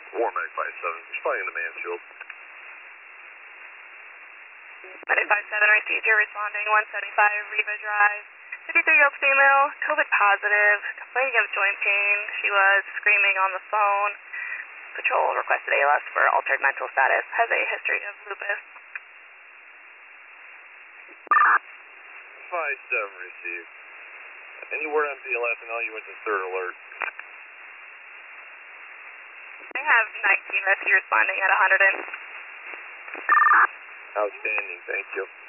Warmac 57, responding to Mansfield. Medic 57 received, you're responding 175 Riva Drive. 53-year-old female, COVID positive, complaining of joint pain. She was screaming on the phone. Patrol requested ALS for altered mental status. Has a history of lupus. 57 received. Any word on BLS? I know you went to third alert. I have 19 rescue responding at 100. Outstanding, thank you.